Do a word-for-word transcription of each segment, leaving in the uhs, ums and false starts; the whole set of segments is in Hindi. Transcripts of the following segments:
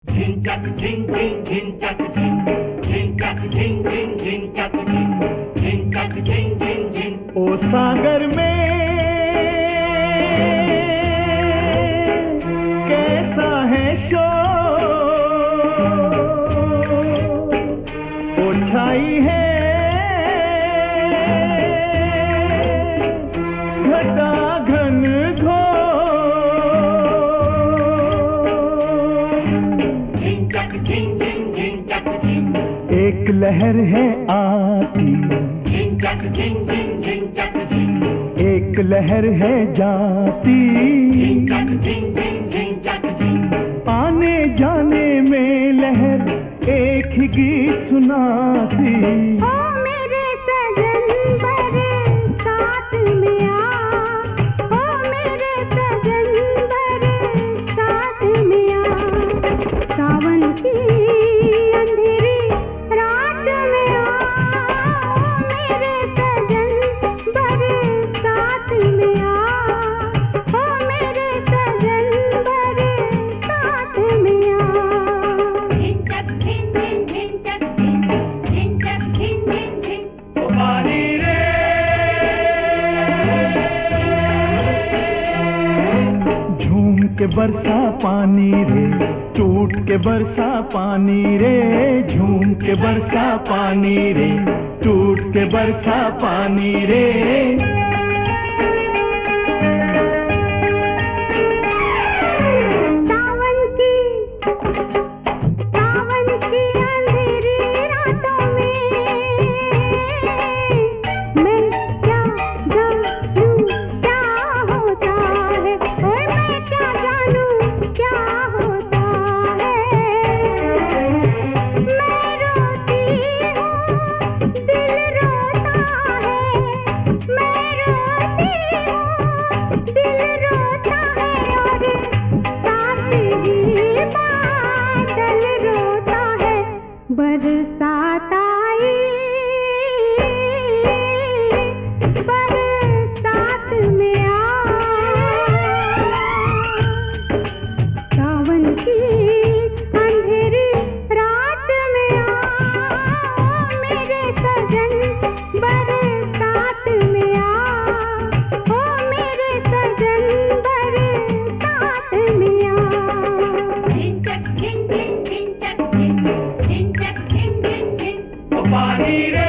झिंचक झिंग झिंग झिंचक झिंग झिंचक झिंग झिंग झिंचक झिंग झिंचक झिंग झिंग झिंग। ओ सागर में कैसा है शोर, ओ छाई है घटा घन घोर। झिंचक झिंग झिंग झिंचक झिंग। एक लहर है आती, झिंचक झिंग झिंग झिंचक झिंग। एक लहर है जाती, झिंचक झिंग झिंग झिंचक झिंग। आने जाने में लहर एक ही गीत सुनाती। ओ मेरे सजन बरसात में आ, ओ मेरे सजन बरसात में आ, सावन की अंधेरी रात में आ, ओ मेरे सजन बरसात में आ, ओ मेरे सजन बरसात में आ। झिंचक झिंग झिंग झिंचक झिंग, झिंचक झिंग झिंग झिंग। ओ पानी रे झूम के बरसा पानी रे, टूट के बरसा पानी रे। झूम के बरसा पानी रे, टूट के बरसा पानी रे। सावन की सावन की अंधेरी रातों में मैं क्या जानूं क्या होता है, और मैं क्या जानूं क्या होता है। मैं रोती हूँ दिल रोता है, मैं रोती हूँ दिल रोता है, और साथ ही बादल रोता है। बरसात आई बरसात में आ, सावन की अंधेरी रात में आ, ओ मेरे सजन बरसात में आ, ओ मेरे सजन बरसात में आ। झिंचक झिंग झिंग झिंचक झिंग, झिंचक झिंग झिंग झिंग। ओ पानी रे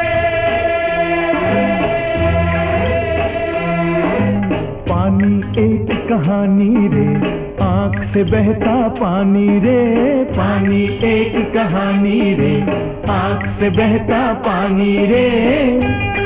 पानी एक कहानी रे, आँख से बहता पानी रे। पानी एक कहानी रे, आँख से बहता पानी रे।